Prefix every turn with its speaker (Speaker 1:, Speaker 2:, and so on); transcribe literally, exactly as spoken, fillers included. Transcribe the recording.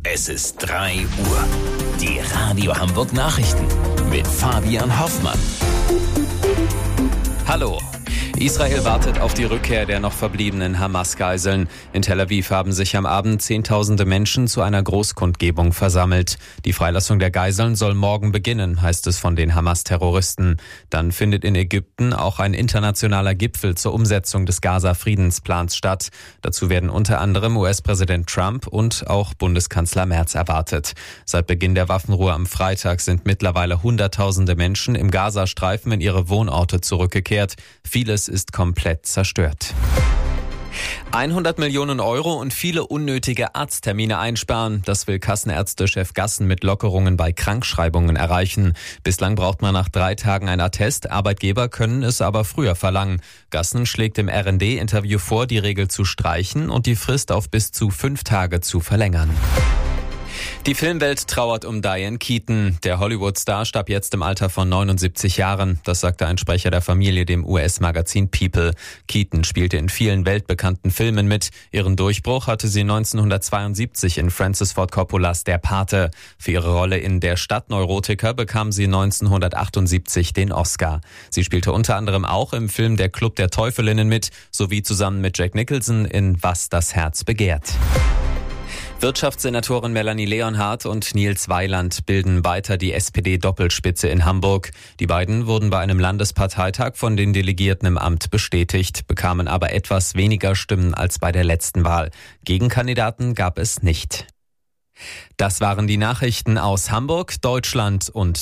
Speaker 1: Es ist drei Uhr. Die Radio Hamburg Nachrichten mit Fabian Hoffmann.
Speaker 2: Hallo. Israel wartet auf die Rückkehr der noch verbliebenen Hamas-Geiseln. In Tel Aviv haben sich am Abend Zehntausende Menschen zu einer Großkundgebung versammelt. Die Freilassung der Geiseln soll morgen beginnen, heißt es von den Hamas-Terroristen. Dann findet in Ägypten auch ein internationaler Gipfel zur Umsetzung des Gaza-Friedensplans statt. Dazu werden unter anderem U S-Präsident Trump und auch Bundeskanzler Merz erwartet. Seit Beginn der Waffenruhe am Freitag sind mittlerweile Hunderttausende Menschen im Gazastreifen in ihre Wohnorte zurückgekehrt. Vieles ist komplett zerstört. hundert Millionen Euro und viele unnötige Arzttermine einsparen. Das will Kassenärztechef Gassen mit Lockerungen bei Krankschreibungen erreichen. Bislang braucht man nach drei Tagen ein Attest. Arbeitgeber können es aber früher verlangen. Gassen schlägt im R und D-Interview vor, die Regel zu streichen und die Frist auf bis zu fünf Tage zu verlängern. Die Filmwelt trauert um Diane Keaton. Der Hollywood-Star starb jetzt im Alter von neunundsiebzig Jahren. Das sagte ein Sprecher der Familie dem U S-Magazin People. Keaton spielte in vielen weltbekannten Filmen mit. Ihren Durchbruch hatte sie neunzehnhundertzweiundsiebzig in Francis Ford Coppolas Der Pate. Für ihre Rolle in Der Stadtneurotiker bekam sie neunzehnhundertachtundsiebzig den Oscar. Sie spielte unter anderem auch im Film Der Club der Teufelinnen mit, sowie zusammen mit Jack Nicholson in Was das Herz begehrt. Wirtschaftssenatorin Melanie Leonhardt und Nils Weiland bilden weiter die S P D-Doppelspitze in Hamburg. Die beiden wurden bei einem Landesparteitag von den Delegierten im Amt bestätigt, bekamen aber etwas weniger Stimmen als bei der letzten Wahl. Gegenkandidaten gab es nicht. Das waren die Nachrichten aus Hamburg, Deutschland und